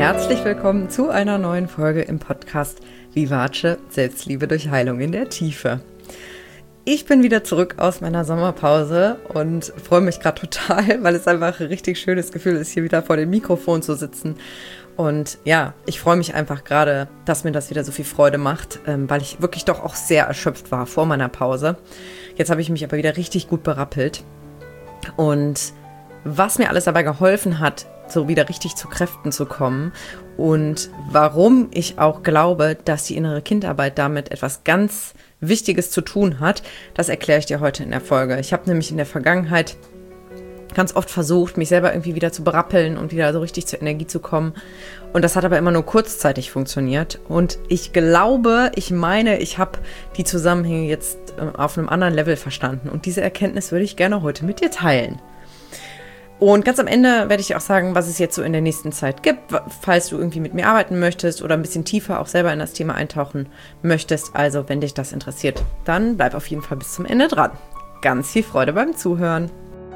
herzlich willkommen zu einer neuen Folge im Podcast Vivace Selbstliebe durch Heilung in der Tiefe. Ich bin wieder zurück aus meiner Sommerpause und freue mich gerade total, weil es einfach ein richtig schönes Gefühl ist, hier wieder vor dem Mikrofon zu sitzen. Und ja, ich freue mich einfach gerade, dass mir das wieder so viel Freude macht, weil ich wirklich doch auch sehr erschöpft war vor meiner Pause. Jetzt habe ich mich aber wieder richtig gut berappelt. Und was mir alles dabei geholfen hat, so wieder richtig zu Kräften zu kommen und warum ich auch glaube, dass die innere Kindarbeit damit etwas ganz Wichtiges zu tun hat, das erkläre ich dir heute in der Folge. Ich habe nämlich in der Vergangenheit ganz oft versucht, mich selber irgendwie wieder zu berappeln und wieder so richtig zur Energie zu kommen. Und das hat aber immer nur kurzzeitig funktioniert. Und ich glaube, ich habe die Zusammenhänge jetzt auf einem anderen Level verstanden. Und diese Erkenntnis würde ich gerne heute mit dir teilen. Und ganz am Ende werde ich dir auch sagen, was es jetzt so in der nächsten Zeit gibt, falls du irgendwie mit mir arbeiten möchtest oder ein bisschen tiefer auch selber in das Thema eintauchen möchtest. Also, wenn dich das interessiert, dann bleib auf jeden Fall bis zum Ende dran. Ganz viel Freude beim Zuhören.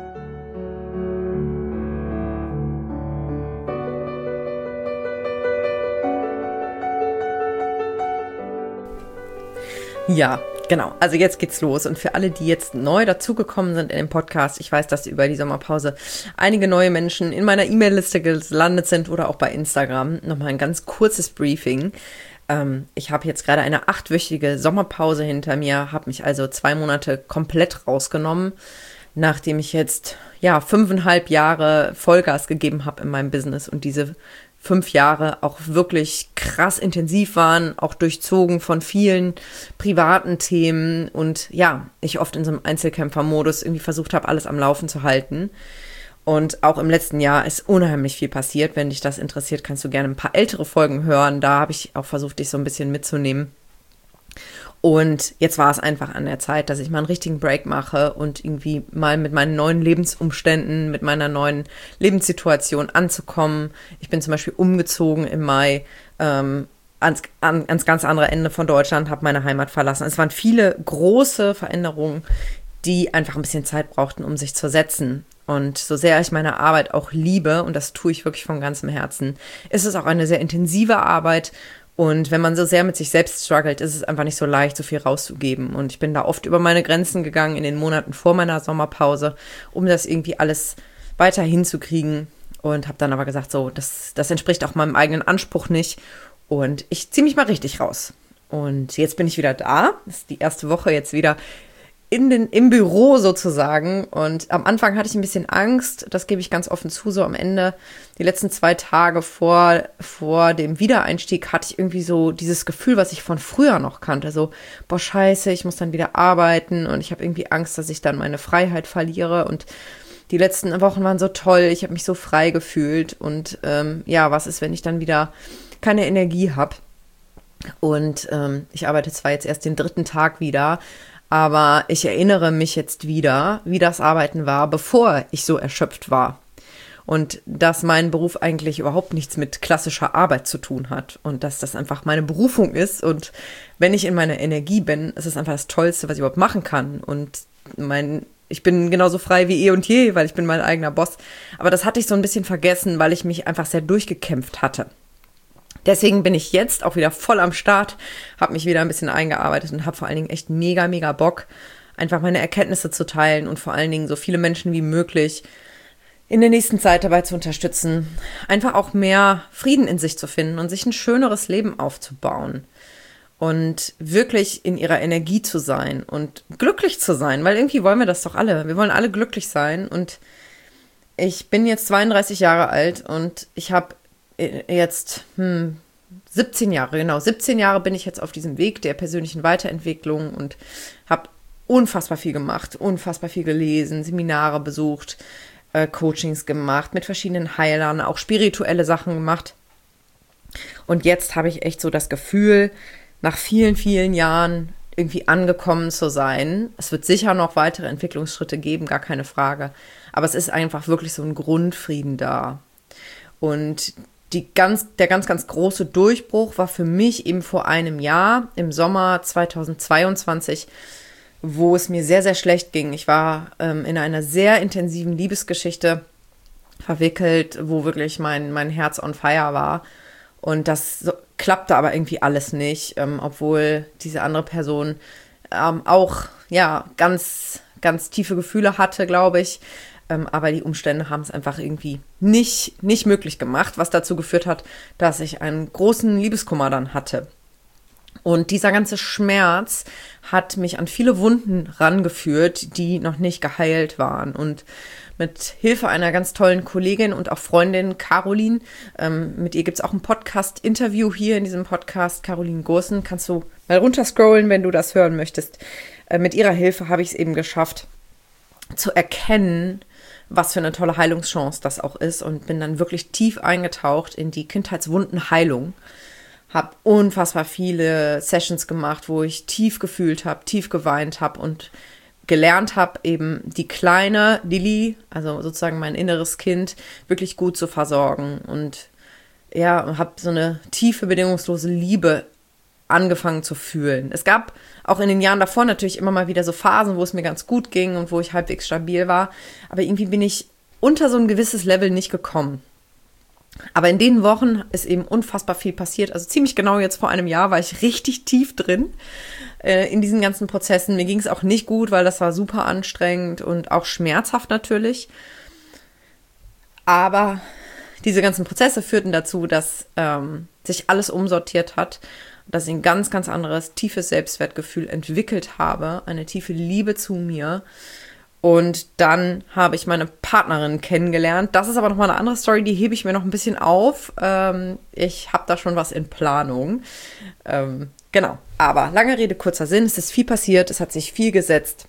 Ja, genau. Also jetzt geht's los. Und für alle, die jetzt neu dazugekommen sind in dem Podcast, ich weiß, dass über die Sommerpause einige neue Menschen in meiner E-Mail-Liste gelandet sind oder auch bei Instagram. Nochmal ein ganz kurzes Briefing. Ich habe jetzt gerade eine 8-wöchige Sommerpause hinter mir, habe mich also 2 Monate komplett rausgenommen, nachdem ich jetzt 5,5 Jahre Vollgas gegeben habe in meinem Business und diese 5 Jahre auch wirklich krass intensiv waren, auch durchzogen von vielen privaten Themen und ich oft in so einem Einzelkämpfermodus irgendwie versucht habe, alles am Laufen zu halten. Und auch im letzten Jahr ist unheimlich viel passiert. Wenn dich das interessiert, kannst du gerne ein paar ältere Folgen hören. Da habe ich auch versucht, dich so ein bisschen mitzunehmen. Und jetzt war es einfach an der Zeit, dass ich mal einen richtigen Break mache und irgendwie mal mit meinen neuen Lebensumständen, mit meiner neuen Lebenssituation anzukommen. Ich bin zum Beispiel umgezogen im Mai ans ganz andere Ende von Deutschland, habe meine Heimat verlassen. Es waren viele große Veränderungen, die einfach ein bisschen Zeit brauchten, um sich zu setzen. Und so sehr ich meine Arbeit auch liebe, und das tue ich wirklich von ganzem Herzen, ist es auch eine sehr intensive Arbeit. Und wenn man so sehr mit sich selbst struggelt, ist es einfach nicht so leicht, so viel rauszugeben. Und ich bin da oft über meine Grenzen gegangen in den Monaten vor meiner Sommerpause, um das irgendwie alles weiter hinzukriegen. Und habe dann aber gesagt, so, das entspricht auch meinem eigenen Anspruch nicht. Und ich ziehe mich mal richtig raus. Und jetzt bin ich wieder da. Das ist die erste Woche jetzt wieder im Büro sozusagen. Und am Anfang hatte ich ein bisschen Angst, das gebe ich ganz offen zu, so am Ende, die letzten 2 Tage vor dem Wiedereinstieg hatte ich irgendwie so dieses Gefühl, was ich von früher noch kannte, so, boah, scheiße, ich muss dann wieder arbeiten und ich habe irgendwie Angst, dass ich dann meine Freiheit verliere und die letzten Wochen waren so toll, ich habe mich so frei gefühlt und was ist, wenn ich dann wieder keine Energie habe? Und ich arbeite zwar jetzt erst den 3. Tag wieder, aber ich erinnere mich jetzt wieder, wie das Arbeiten war, bevor ich so erschöpft war. Und dass mein Beruf eigentlich überhaupt nichts mit klassischer Arbeit zu tun hat. Und dass das einfach meine Berufung ist. Und wenn ich in meiner Energie bin, ist es einfach das Tollste, was ich überhaupt machen kann. Und ich bin genauso frei wie eh und je, weil ich bin mein eigener Boss. Aber das hatte ich so ein bisschen vergessen, weil ich mich einfach sehr durchgekämpft hatte. Deswegen bin ich jetzt auch wieder voll am Start, habe mich wieder ein bisschen eingearbeitet und habe vor allen Dingen echt mega, mega Bock, einfach meine Erkenntnisse zu teilen und vor allen Dingen so viele Menschen wie möglich in der nächsten Zeit dabei zu unterstützen, einfach auch mehr Frieden in sich zu finden und sich ein schöneres Leben aufzubauen und wirklich in ihrer Energie zu sein und glücklich zu sein, weil irgendwie wollen wir das doch alle. Wir wollen alle glücklich sein und ich bin jetzt 32 Jahre alt und ich habe jetzt 17 Jahre bin ich jetzt auf diesem Weg der persönlichen Weiterentwicklung und habe unfassbar viel gemacht, unfassbar viel gelesen, Seminare besucht, Coachings gemacht, mit verschiedenen Heilern, auch spirituelle Sachen gemacht. Und jetzt habe ich echt so das Gefühl, nach vielen, vielen Jahren irgendwie angekommen zu sein. Es wird sicher noch weitere Entwicklungsschritte geben, gar keine Frage. Aber es ist einfach wirklich so ein Grundfrieden da. Und der ganz, ganz große Durchbruch war für mich eben vor einem Jahr, im Sommer 2022, wo es mir sehr, sehr schlecht ging. Ich war in einer sehr intensiven Liebesgeschichte verwickelt, wo wirklich mein Herz on fire war. Und das klappte aber irgendwie alles nicht, obwohl diese andere Person auch ganz, ganz tiefe Gefühle hatte, glaube ich. Aber die Umstände haben es einfach irgendwie nicht möglich gemacht, was dazu geführt hat, dass ich einen großen Liebeskummer dann hatte. Und dieser ganze Schmerz hat mich an viele Wunden rangeführt, die noch nicht geheilt waren. Und mit Hilfe einer ganz tollen Kollegin und auch Freundin, Caroline, mit ihr gibt es auch ein Podcast-Interview hier in diesem Podcast, Caroline Goossen, kannst du mal runterscrollen, wenn du das hören möchtest. Mit ihrer Hilfe habe ich es eben geschafft, zu erkennen, was für eine tolle Heilungschance das auch ist, und bin dann wirklich tief eingetaucht in die Kindheitswundenheilung. Habe unfassbar viele Sessions gemacht, wo ich tief gefühlt habe, tief geweint habe und gelernt habe, eben die kleine Lilly, also sozusagen mein inneres Kind, wirklich gut zu versorgen. Und ja, habe so eine tiefe, bedingungslose Liebe angefangen zu fühlen. Es gab auch in den Jahren davor natürlich immer mal wieder so Phasen, wo es mir ganz gut ging und wo ich halbwegs stabil war. Aber irgendwie bin ich unter so ein gewisses Level nicht gekommen. Aber in den Wochen ist eben unfassbar viel passiert. Also ziemlich genau jetzt vor einem Jahr war ich richtig tief drin in diesen ganzen Prozessen. Mir ging es auch nicht gut, weil das war super anstrengend und auch schmerzhaft natürlich. Aber diese ganzen Prozesse führten dazu, dass sich alles umsortiert hat, dass ich ein ganz, ganz anderes, tiefes Selbstwertgefühl entwickelt habe, eine tiefe Liebe zu mir. Und dann habe ich meine Partnerin kennengelernt. Das ist aber nochmal eine andere Story, die hebe ich mir noch ein bisschen auf. Ich habe da schon was in Planung. Genau, aber lange Rede, kurzer Sinn. Es ist viel passiert, es hat sich viel gesetzt.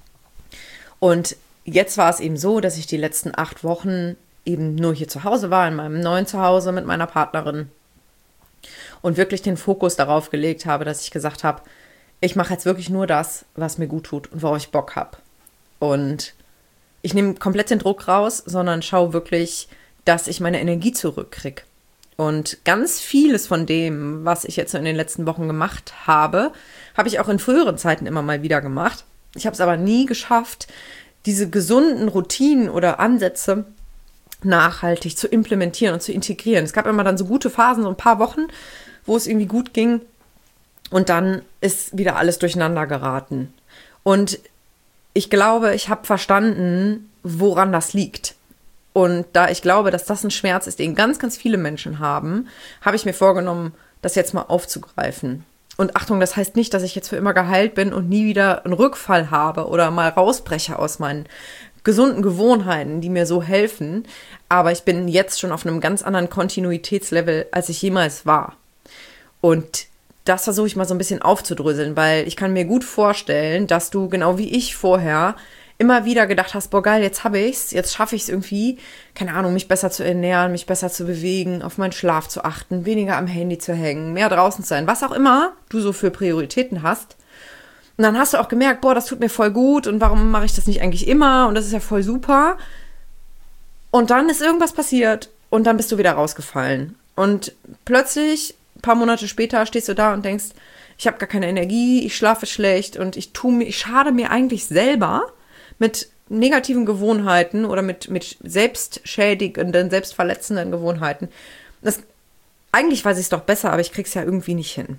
Und jetzt war es eben so, dass ich die letzten 8 Wochen eben nur hier zu Hause war, in meinem neuen Zuhause mit meiner Partnerin. Und wirklich den Fokus darauf gelegt habe, dass ich gesagt habe, ich mache jetzt wirklich nur das, was mir gut tut und worauf ich Bock habe. Und ich nehme komplett den Druck raus, sondern schaue wirklich, dass ich meine Energie zurückkriege. Und ganz vieles von dem, was ich jetzt in den letzten Wochen gemacht habe, habe ich auch in früheren Zeiten immer mal wieder gemacht. Ich habe es aber nie geschafft, diese gesunden Routinen oder Ansätze nachhaltig zu implementieren und zu integrieren. Es gab immer dann so gute Phasen, so ein paar Wochen, wo es irgendwie gut ging. Und dann ist wieder alles durcheinander geraten. Und ich glaube, ich habe verstanden, woran das liegt. Und da ich glaube, dass das ein Schmerz ist, den ganz, ganz viele Menschen haben, habe ich mir vorgenommen, das jetzt mal aufzugreifen. Und Achtung, das heißt nicht, dass ich jetzt für immer geheilt bin und nie wieder einen Rückfall habe oder mal rausbreche aus meinen gesunden Gewohnheiten, die mir so helfen. Aber ich bin jetzt schon auf einem ganz anderen Kontinuitätslevel, als ich jemals war. Und das versuche ich mal so ein bisschen aufzudröseln, weil ich kann mir gut vorstellen, dass du, genau wie ich vorher, immer wieder gedacht hast, boah geil, jetzt habe ich's, jetzt schaffe ich es irgendwie, keine Ahnung, mich besser zu ernähren, mich besser zu bewegen, auf meinen Schlaf zu achten, weniger am Handy zu hängen, mehr draußen zu sein, was auch immer du so für Prioritäten hast. Und dann hast du auch gemerkt, boah, das tut mir voll gut und warum mache ich das nicht eigentlich immer und das ist ja voll super. Und dann ist irgendwas passiert und dann bist du wieder rausgefallen. Und plötzlich, ein paar Monate später, stehst du da und denkst, ich habe gar keine Energie, ich schlafe schlecht und ich schade mir eigentlich selber mit negativen Gewohnheiten oder mit selbstschädigenden, selbstverletzenden Gewohnheiten. Eigentlich weiß ich es doch besser, aber ich krieg's ja irgendwie nicht hin.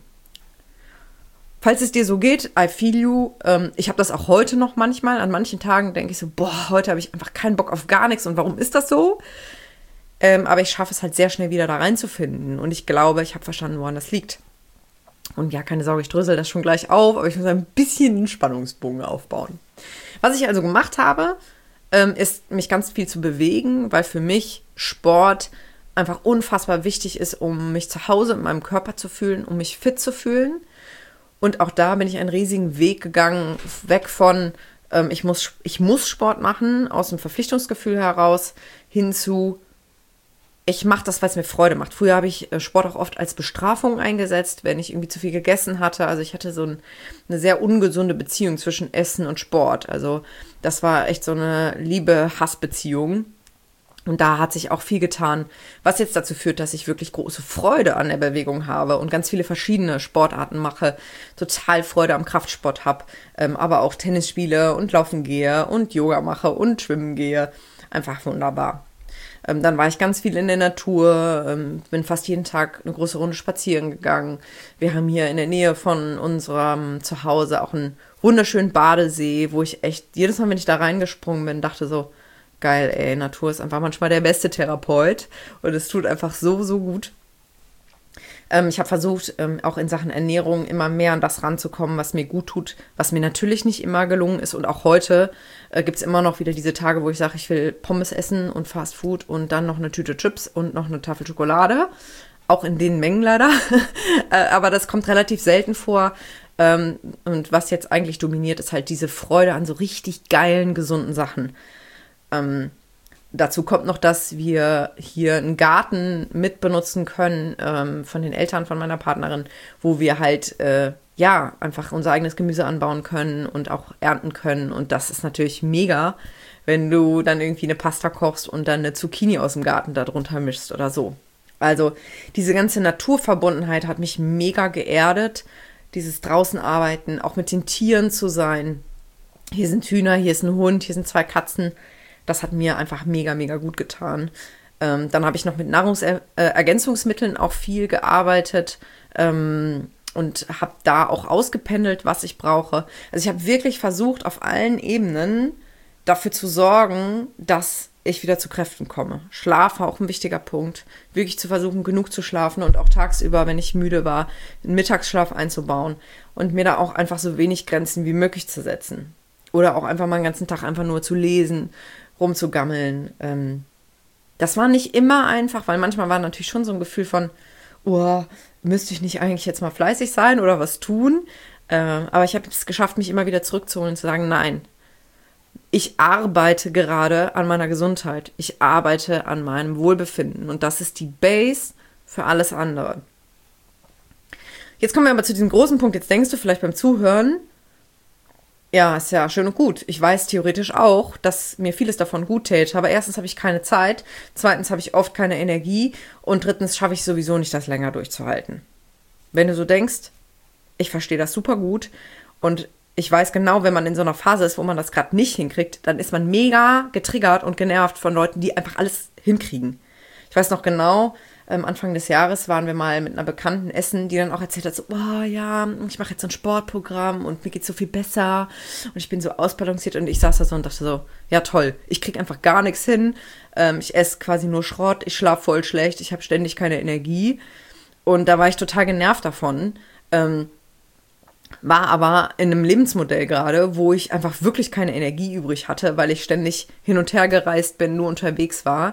Falls es dir so geht, I feel you. Ich habe das auch heute noch manchmal. An manchen Tagen denke ich so, boah, heute habe ich einfach keinen Bock auf gar nichts. Und warum ist das so? Aber ich schaffe es halt sehr schnell wieder da reinzufinden. Und ich glaube, ich habe verstanden, woran das liegt. Und ja, keine Sorge, ich drösel das schon gleich auf. Aber ich muss ein bisschen einen Spannungsbogen aufbauen. Was ich also gemacht habe, ist mich ganz viel zu bewegen, weil für mich Sport einfach unfassbar wichtig ist, um mich zu Hause in meinem Körper zu fühlen, um mich fit zu fühlen. Und auch da bin ich einen riesigen Weg gegangen, weg von ich muss Sport machen, aus dem Verpflichtungsgefühl heraus, hin zu ich mache das, weil es mir Freude macht. Früher habe ich Sport auch oft als Bestrafung eingesetzt, wenn ich irgendwie zu viel gegessen hatte. Also ich hatte so eine sehr ungesunde Beziehung zwischen Essen und Sport. Also das war echt so eine Liebe-Hass-Beziehung. Und da hat sich auch viel getan, was jetzt dazu führt, dass ich wirklich große Freude an der Bewegung habe und ganz viele verschiedene Sportarten mache, total Freude am Kraftsport habe, aber auch Tennis spiele und laufen gehe und Yoga mache und schwimmen gehe. Einfach wunderbar. Dann war ich ganz viel in der Natur, bin fast jeden Tag eine große Runde spazieren gegangen. Wir haben hier in der Nähe von unserem Zuhause auch einen wunderschönen Badesee, wo ich echt jedes Mal, wenn ich da reingesprungen bin, dachte so, geil, ey, Natur ist einfach manchmal der beste Therapeut und es tut einfach so, so gut. Ich habe versucht, auch in Sachen Ernährung immer mehr an das ranzukommen, was mir gut tut, was mir natürlich nicht immer gelungen ist. Und auch heute gibt es immer noch wieder diese Tage, wo ich sage, ich will Pommes essen und Fast Food und dann noch eine Tüte Chips und noch eine Tafel Schokolade. Auch in den Mengen leider. Aber das kommt relativ selten vor. Und was jetzt eigentlich dominiert, ist halt diese Freude an so richtig geilen, gesunden Sachen. Dazu kommt noch, dass wir hier einen Garten mitbenutzen können von den Eltern von meiner Partnerin, wo wir halt einfach unser eigenes Gemüse anbauen können und auch ernten können. Und das ist natürlich mega, wenn du dann irgendwie eine Pasta kochst und dann eine Zucchini aus dem Garten da drunter mischst oder so. Also diese ganze Naturverbundenheit hat mich mega geerdet. Dieses draußen arbeiten, auch mit den Tieren zu sein. Hier sind Hühner, hier ist ein Hund, hier sind 2 Katzen. Das hat mir einfach mega, mega gut getan. Dann habe ich noch mit Nahrungsergänzungsmitteln auch viel gearbeitet und habe da auch ausgependelt, was ich brauche. Also ich habe wirklich versucht, auf allen Ebenen dafür zu sorgen, dass ich wieder zu Kräften komme. Schlaf war auch ein wichtiger Punkt. Wirklich zu versuchen, genug zu schlafen und auch tagsüber, wenn ich müde war, einen Mittagsschlaf einzubauen und mir da auch einfach so wenig Grenzen wie möglich zu setzen. Oder auch einfach mal den ganzen Tag einfach nur zu lesen, rumzugammeln. Das war nicht immer einfach, weil manchmal war natürlich schon so ein Gefühl von, oh, müsste ich nicht eigentlich jetzt mal fleißig sein oder was tun? Aber ich habe es geschafft, mich immer wieder zurückzuholen und zu sagen, nein, ich arbeite gerade an meiner Gesundheit. Ich arbeite an meinem Wohlbefinden. Und das ist die Base für alles andere. Jetzt kommen wir aber zu diesem großen Punkt. Jetzt denkst du vielleicht beim Zuhören, ja, ist ja schön und gut. Ich weiß theoretisch auch, dass mir vieles davon gut täte. Aber erstens habe ich keine Zeit, zweitens habe ich oft keine Energie und drittens schaffe ich sowieso nicht, das länger durchzuhalten. Wenn du so denkst, ich verstehe das super gut und ich weiß genau, wenn man in so einer Phase ist, wo man das gerade nicht hinkriegt, dann ist man mega getriggert und genervt von Leuten, die einfach alles hinkriegen. Ich weiß noch genau, Anfang des Jahres waren wir mal mit einer Bekannten essen, die dann auch erzählt hat, so, oh ja, ich mache jetzt so ein Sportprogramm und mir geht's so viel besser und ich bin so ausbalanciert und ich saß da so und dachte so, ja toll, ich krieg einfach gar nichts hin, ich esse quasi nur Schrott, ich schlafe voll schlecht, ich habe ständig keine Energie und da war ich total genervt davon, war aber in einem Lebensmodell gerade, wo ich einfach wirklich keine Energie übrig hatte, weil ich ständig hin und her gereist bin, nur unterwegs war.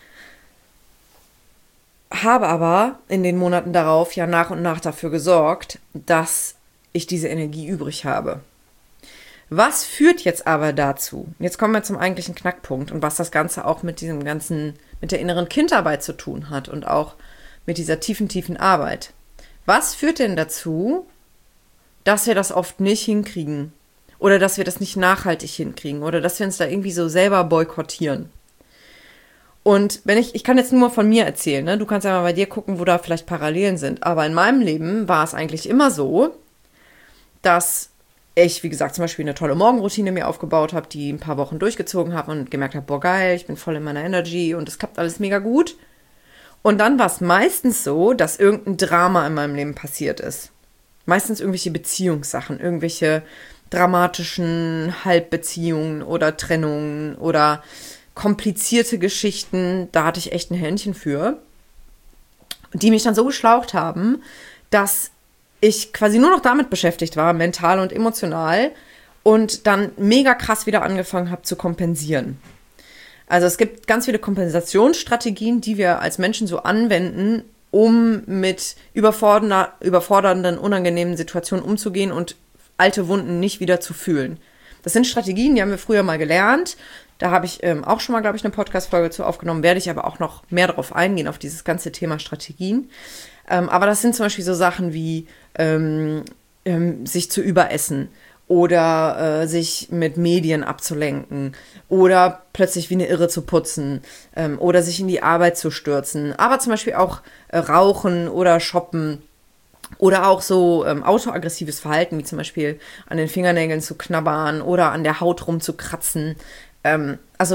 Habe aber in den Monaten darauf ja nach und nach dafür gesorgt, dass ich diese Energie übrig habe. Was führt jetzt aber dazu? Jetzt kommen wir zum eigentlichen Knackpunkt und was das Ganze auch mit diesem ganzen, mit der inneren Kindarbeit zu tun hat und auch mit dieser tiefen Arbeit. Was führt denn dazu, dass wir das oft nicht hinkriegen oder dass wir das nicht nachhaltig hinkriegen oder dass wir uns da irgendwie so selber boykottieren? Und wenn ich kann jetzt nur von mir erzählen, ne? Du kannst ja mal bei dir gucken, wo da vielleicht Parallelen sind. Aber in meinem Leben war es eigentlich immer so, dass ich, wie gesagt, zum Beispiel eine tolle Morgenroutine mir aufgebaut habe, die ein paar Wochen durchgezogen habe und gemerkt habe, boah geil, ich bin voll in meiner Energy und es klappt alles mega gut. Und dann war es meistens so, dass irgendein Drama in meinem Leben passiert ist. Meistens irgendwelche Beziehungssachen, irgendwelche dramatischen Halbbeziehungen oder Trennungen oder komplizierte Geschichten, da hatte ich echt ein Händchen für, die mich dann so geschlaucht haben, dass ich quasi nur noch damit beschäftigt war, mental und emotional, und dann mega krass wieder angefangen habe zu kompensieren. Also es gibt ganz viele Kompensationsstrategien, die wir als Menschen so anwenden, um mit überfordernden, unangenehmen Situationen umzugehen und alte Wunden nicht wieder zu fühlen. Das sind Strategien, die haben wir früher mal gelernt. Da habe ich auch schon mal, glaube ich, eine Podcast-Folge zu aufgenommen, werde ich aber auch noch mehr darauf eingehen, auf dieses ganze Thema Strategien. Aber das sind zum Beispiel so Sachen wie sich zu überessen oder sich mit Medien abzulenken oder plötzlich wie eine Irre zu putzen oder sich in die Arbeit zu stürzen. Aber zum Beispiel auch rauchen oder shoppen. Oder auch so autoaggressives Verhalten, wie zum Beispiel an den Fingernägeln zu knabbern oder an der Haut rumzukratzen. Also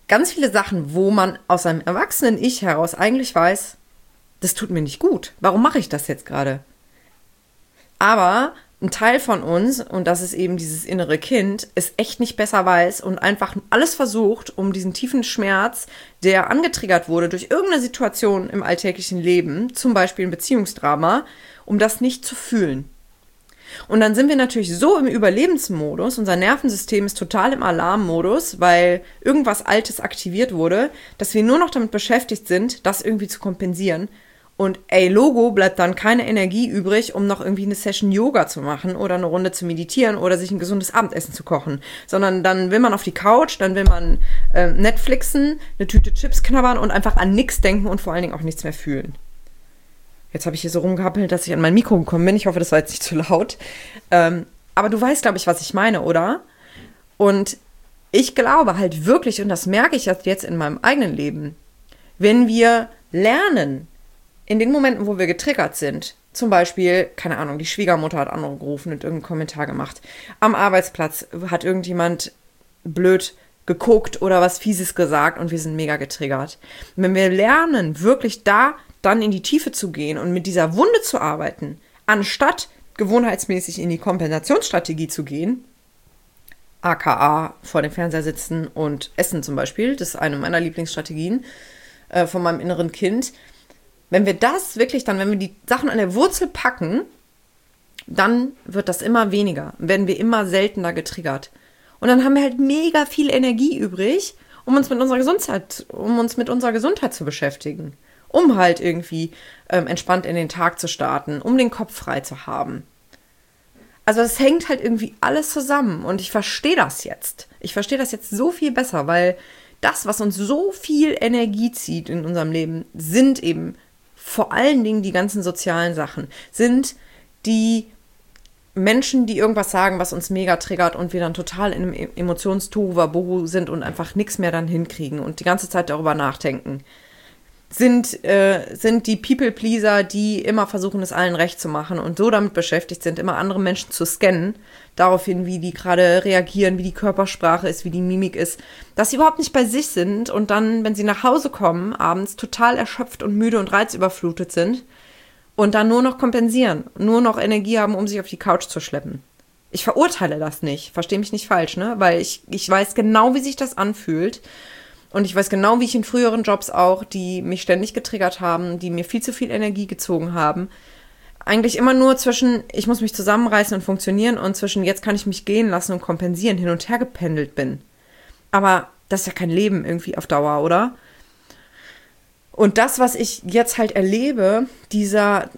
ganz viele Sachen, wo man aus seinem erwachsenen Ich heraus eigentlich weiß, das tut mir nicht gut. Warum mache ich das jetzt gerade? Aber ein Teil von uns, und das ist eben dieses innere Kind, es echt nicht besser weiß und einfach alles versucht, um diesen tiefen Schmerz, der angetriggert wurde durch irgendeine Situation im alltäglichen Leben, zum Beispiel ein Beziehungsdrama, um das nicht zu fühlen. Und dann sind wir natürlich so im Überlebensmodus, unser Nervensystem ist total im Alarmmodus, weil irgendwas Altes aktiviert wurde, dass wir nur noch damit beschäftigt sind, das irgendwie zu kompensieren. Und Logo bleibt dann keine Energie übrig, um noch irgendwie eine Session Yoga zu machen oder eine Runde zu meditieren oder sich ein gesundes Abendessen zu kochen. Sondern dann will man auf die Couch, dann will man Netflixen, eine Tüte Chips knabbern und einfach an nichts denken und vor allen Dingen auch nichts mehr fühlen. Jetzt habe ich hier so rumgehappelt, dass ich an mein Mikro gekommen bin. Ich hoffe, das war jetzt nicht zu laut. Aber du weißt, glaube ich, was ich meine, oder? Und ich glaube halt wirklich, und das merke ich jetzt in meinem eigenen Leben, wenn wir lernen, in den Momenten, wo wir getriggert sind, zum Beispiel, keine Ahnung, die Schwiegermutter hat angerufen und irgendeinen Kommentar gemacht. Am Arbeitsplatz hat irgendjemand blöd geguckt oder was Fieses gesagt und wir sind mega getriggert. Und wenn wir lernen, wirklich da dann in die Tiefe zu gehen und mit dieser Wunde zu arbeiten, anstatt gewohnheitsmäßig in die Kompensationsstrategie zu gehen, aka vor dem Fernseher sitzen und essen zum Beispiel, das ist eine meiner Lieblingsstrategien von meinem inneren Kind. Wenn wir das wirklich dann, wenn wir die Sachen an der Wurzel packen, dann wird das immer weniger, werden wir immer seltener getriggert. Und dann haben wir halt mega viel Energie übrig, um uns mit unserer Gesundheit zu beschäftigen. Um halt irgendwie entspannt in den Tag zu starten, um den Kopf frei zu haben. Also es hängt halt irgendwie alles zusammen und ich verstehe das jetzt. Ich verstehe das jetzt so viel besser, weil das, was uns so viel Energie zieht in unserem Leben, sind eben vor allen Dingen die ganzen sozialen Sachen, sind die Menschen, die irgendwas sagen, was uns mega triggert und wir dann total in einem Emotionstohuwabohu sind und einfach nichts mehr dann hinkriegen und die ganze Zeit darüber nachdenken. Sind die People-Pleaser, die immer versuchen, es allen recht zu machen und so damit beschäftigt sind, immer andere Menschen zu scannen, daraufhin, wie die gerade reagieren, wie die Körpersprache ist, wie die Mimik ist, dass sie überhaupt nicht bei sich sind und dann, wenn sie nach Hause kommen, abends total erschöpft und müde und reizüberflutet sind und dann nur noch kompensieren, nur noch Energie haben, um sich auf die Couch zu schleppen. Ich verurteile das nicht, verstehe mich nicht falsch, ne? Weil ich weiß genau, wie sich das anfühlt. Und ich weiß genau, wie ich in früheren Jobs auch, die mich ständig getriggert haben, die mir viel zu viel Energie gezogen haben, eigentlich immer nur zwischen, ich muss mich zusammenreißen und funktionieren und zwischen, jetzt kann ich mich gehen lassen und kompensieren, hin und her gependelt bin. Aber das ist ja kein Leben irgendwie auf Dauer, oder? Und das, was ich jetzt halt erlebe, dieser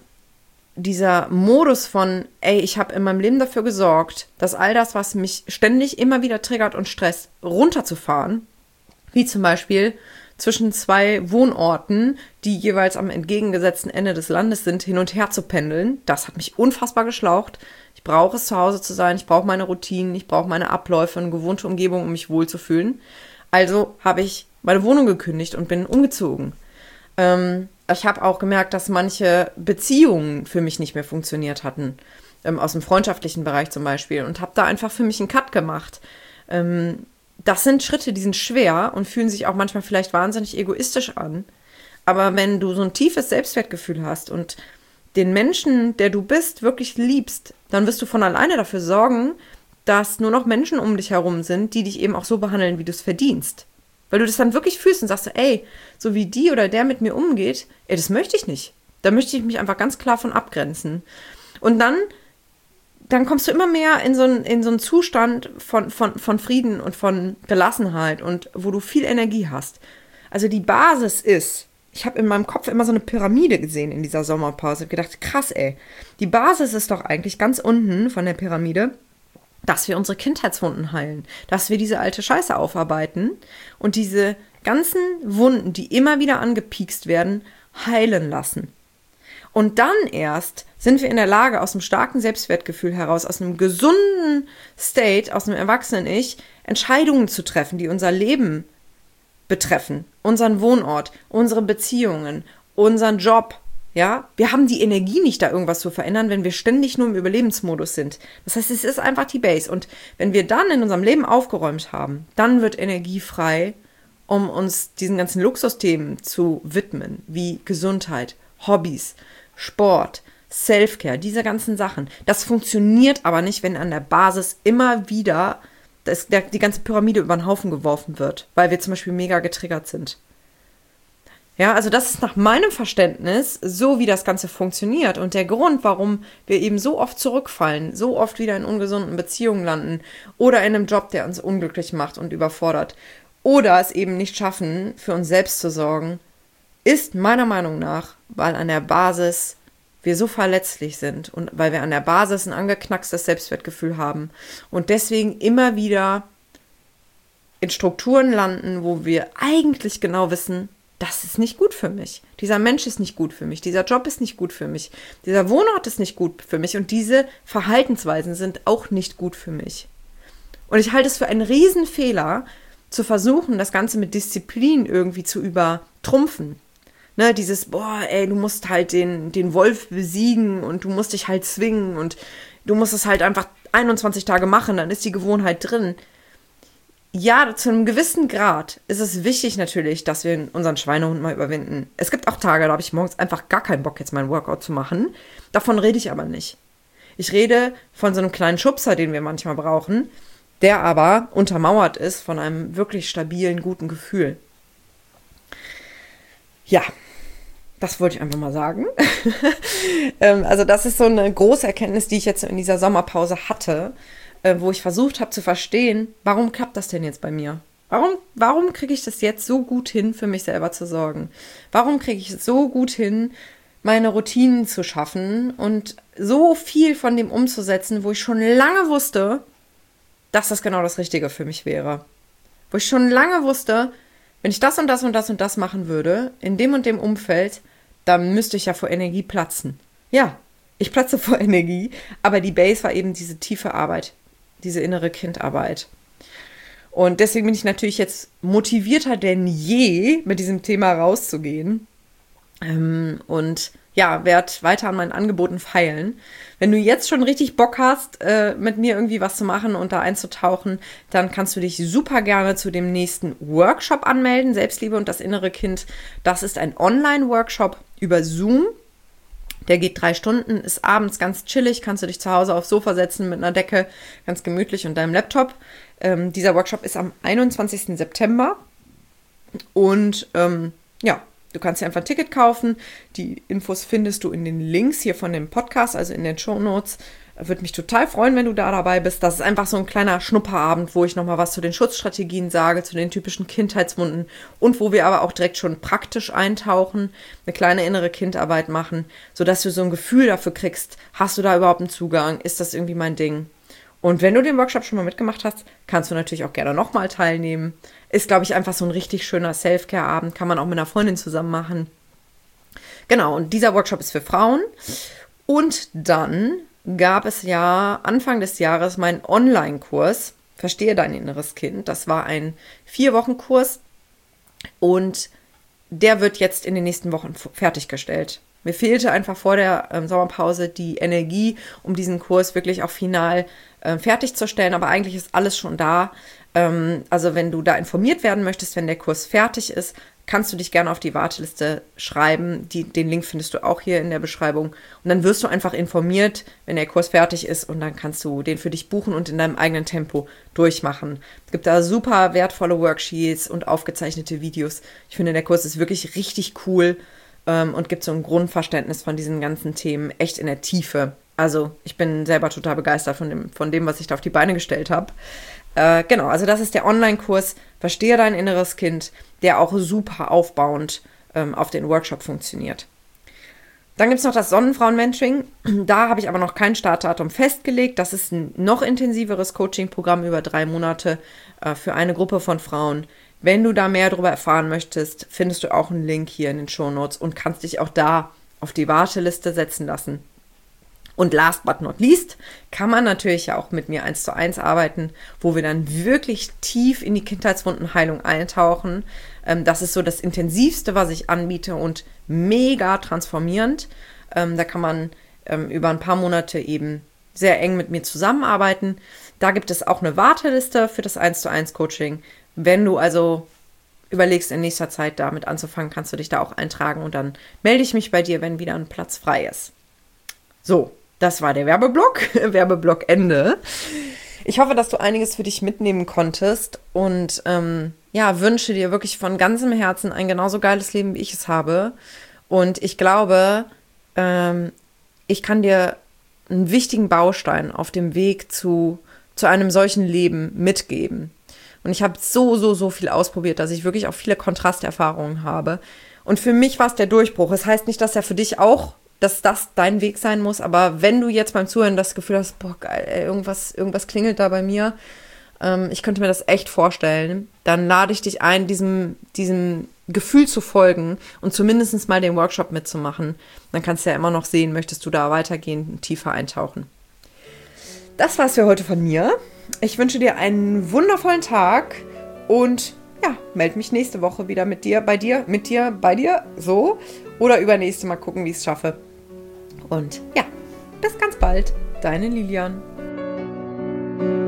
Modus von, ich habe in meinem Leben dafür gesorgt, dass all das, was mich ständig immer wieder triggert und stresst, runterzufahren, wie zum Beispiel zwischen zwei Wohnorten, die jeweils am entgegengesetzten Ende des Landes sind, hin und her zu pendeln. Das hat mich unfassbar geschlaucht. Ich brauche es, zu Hause zu sein, ich brauche meine Routinen, ich brauche meine Abläufe, eine gewohnte Umgebung, um mich wohlzufühlen. Also habe ich meine Wohnung gekündigt und bin umgezogen. Ich habe auch gemerkt, dass manche Beziehungen für mich nicht mehr funktioniert hatten, aus dem freundschaftlichen Bereich zum Beispiel, und habe da einfach für mich einen Cut gemacht. Das sind Schritte, die sind schwer und fühlen sich auch manchmal vielleicht wahnsinnig egoistisch an. Aber wenn du so ein tiefes Selbstwertgefühl hast und den Menschen, der du bist, wirklich liebst, dann wirst du von alleine dafür sorgen, dass nur noch Menschen um dich herum sind, die dich eben auch so behandeln, wie du es verdienst. Weil du das dann wirklich fühlst und sagst, so wie die oder der mit mir umgeht, das möchte ich nicht. Da möchte ich mich einfach ganz klar von abgrenzen. Und dann kommst du immer mehr in so einen Zustand von Frieden und von Gelassenheit und wo du viel Energie hast. Also die Basis ist, ich habe in meinem Kopf immer so eine Pyramide gesehen in dieser Sommerpause. Ich habe gedacht, krass, die Basis ist doch eigentlich ganz unten von der Pyramide, dass wir unsere Kindheitswunden heilen, dass wir diese alte Scheiße aufarbeiten und diese ganzen Wunden, die immer wieder angepiekst werden, heilen lassen. Und dann erst sind wir in der Lage, aus einem starken Selbstwertgefühl heraus, aus einem gesunden State, aus einem Erwachsenen-Ich, Entscheidungen zu treffen, die unser Leben betreffen, unseren Wohnort, unsere Beziehungen, unseren Job. Ja, wir haben die Energie nicht, da irgendwas zu verändern, wenn wir ständig nur im Überlebensmodus sind. Das heißt, es ist einfach die Base. Und wenn wir dann in unserem Leben aufgeräumt haben, dann wird Energie frei, um uns diesen ganzen Luxusthemen zu widmen, wie Gesundheit, Hobbys, Sport, Self-Care, diese ganzen Sachen. Das funktioniert aber nicht, wenn an der Basis immer wieder die ganze Pyramide über den Haufen geworfen wird, weil wir zum Beispiel mega getriggert sind. Ja, also das ist nach meinem Verständnis so, wie das Ganze funktioniert und der Grund, warum wir eben so oft zurückfallen, so oft wieder in ungesunden Beziehungen landen oder in einem Job, der uns unglücklich macht und überfordert oder es eben nicht schaffen, für uns selbst zu sorgen, ist meiner Meinung nach, weil an der Basis wir so verletzlich sind und weil wir an der Basis ein angeknackstes Selbstwertgefühl haben und deswegen immer wieder in Strukturen landen, wo wir eigentlich genau wissen, das ist nicht gut für mich. Dieser Mensch ist nicht gut für mich. Dieser Job ist nicht gut für mich. Dieser Wohnort ist nicht gut für mich. Und diese Verhaltensweisen sind auch nicht gut für mich. Und ich halte es für einen Riesenfehler, zu versuchen, das Ganze mit Disziplin irgendwie zu übertrumpfen. Ne, dieses, du musst halt den Wolf besiegen und du musst dich halt zwingen und du musst es halt einfach 21 Tage machen, dann ist die Gewohnheit drin. Ja, zu einem gewissen Grad ist es wichtig natürlich, dass wir unseren Schweinehund mal überwinden. Es gibt auch Tage, da habe ich morgens einfach gar keinen Bock, jetzt meinen Workout zu machen. Davon rede ich aber nicht. Ich rede von so einem kleinen Schubser, den wir manchmal brauchen, der aber untermauert ist von einem wirklich stabilen, guten Gefühl. Ja, das wollte ich einfach mal sagen. Also das ist so eine große Erkenntnis, die ich jetzt in dieser Sommerpause hatte, wo ich versucht habe zu verstehen, warum klappt das denn jetzt bei mir? Warum kriege ich das jetzt so gut hin, für mich selber zu sorgen? Warum kriege ich es so gut hin, meine Routinen zu schaffen und so viel von dem umzusetzen, wo ich schon lange wusste, dass das genau das Richtige für mich wäre? Wo ich schon lange wusste, wenn ich das und das und das und das machen würde, in dem und dem Umfeld, dann müsste ich ja vor Energie platzen. Ja, ich platze vor Energie, aber die Base war eben diese tiefe Arbeit, diese innere Kindarbeit. Und deswegen bin ich natürlich jetzt motivierter denn je, mit diesem Thema rauszugehen. Und ja, werde weiter an meinen Angeboten feilen. Wenn du jetzt schon richtig Bock hast, mit mir irgendwie was zu machen und da einzutauchen, dann kannst du dich super gerne zu dem nächsten Workshop anmelden. Selbstliebe und das innere Kind. Das ist ein Online-Workshop über Zoom. Der geht 3 Stunden, ist abends ganz chillig, kannst du dich zu Hause aufs Sofa setzen mit einer Decke, ganz gemütlich und deinem Laptop. Dieser Workshop ist am 21. September und ja, du kannst dir einfach ein Ticket kaufen. Die Infos findest du in den Links hier von dem Podcast, also in den Shownotes. Würde mich total freuen, wenn du da dabei bist. Das ist einfach so ein kleiner Schnupperabend, wo ich nochmal was zu den Schutzstrategien sage, zu den typischen Kindheitswunden und wo wir aber auch direkt schon praktisch eintauchen, eine kleine innere Kindarbeit machen, sodass du so ein Gefühl dafür kriegst, hast du da überhaupt einen Zugang? Ist das irgendwie mein Ding? Und wenn du den Workshop schon mal mitgemacht hast, kannst du natürlich auch gerne nochmal teilnehmen. Ist, glaube ich, einfach so ein richtig schöner Self-Care-Abend, kann man auch mit einer Freundin zusammen machen. Genau, und dieser Workshop ist für Frauen. Und dann gab es ja Anfang des Jahres meinen Online-Kurs, Verstehe dein inneres Kind. Das war ein 4-Wochen-Kurs und der wird jetzt in den nächsten Wochen fertiggestellt. Mir fehlte einfach vor der Sommerpause die Energie, um diesen Kurs wirklich auch final fertigzustellen, aber eigentlich ist alles schon da. Also wenn du da informiert werden möchtest, wenn der Kurs fertig ist, kannst du dich gerne auf die Warteliste schreiben. Den Link findest du auch hier in der Beschreibung. Und dann wirst du einfach informiert, wenn der Kurs fertig ist und dann kannst du den für dich buchen und in deinem eigenen Tempo durchmachen. Es gibt da super wertvolle Worksheets und aufgezeichnete Videos. Ich finde, der Kurs ist wirklich richtig cool und gibt so ein Grundverständnis von diesen ganzen Themen echt in der Tiefe. Also ich bin selber total begeistert von dem, was ich da auf die Beine gestellt habe. Genau, also das ist der Online-Kurs Verstehe dein inneres Kind, der auch super aufbauend auf den Workshop funktioniert. Dann gibt es noch das Sonnenfrauen-Mentoring. Da habe ich aber noch kein Startdatum festgelegt. Das ist ein noch intensiveres Coaching-Programm über 3 Monate für eine Gruppe von Frauen. Wenn du da mehr darüber erfahren möchtest, findest du auch einen Link hier in den Shownotes und kannst dich auch da auf die Warteliste setzen lassen. Und last but not least kann man natürlich ja auch mit mir 1:1 arbeiten, wo wir dann wirklich tief in die Kindheitswundenheilung eintauchen. Das ist so das Intensivste, was ich anbiete und mega transformierend. Da kann man über ein paar Monate eben sehr eng mit mir zusammenarbeiten. Da gibt es auch eine Warteliste für das 1:1 Coaching. Wenn du also überlegst, in nächster Zeit damit anzufangen, kannst du dich da auch eintragen und dann melde ich mich bei dir, wenn wieder ein Platz frei ist. So, das war der Werbeblock. Werbeblock Ende. Ich hoffe, dass du einiges für dich mitnehmen konntest und wünsche dir wirklich von ganzem Herzen ein genauso geiles Leben, wie ich es habe. Und ich glaube, ich kann dir einen wichtigen Baustein auf dem Weg zu einem solchen Leben mitgeben. Und ich habe so viel ausprobiert, dass ich wirklich auch viele Kontrasterfahrungen habe. Und für mich war es der Durchbruch. Es heißt nicht, dass er für dich auch, dass das dein Weg sein muss. Aber wenn du jetzt beim Zuhören das Gefühl hast, boah, geil, ey, irgendwas klingelt da bei mir, ich könnte mir das echt vorstellen, dann lade ich dich ein, diesem Gefühl zu folgen und zumindest mal den Workshop mitzumachen. Dann kannst du ja immer noch sehen, möchtest du da weitergehen und tiefer eintauchen. Das war's für heute von mir. Ich wünsche dir einen wundervollen Tag und ja, melde mich nächste Woche wieder mit dir, bei dir, so. Oder übernächste Mal gucken, wie ich es schaffe. Und ja, bis ganz bald. Deine Lilian.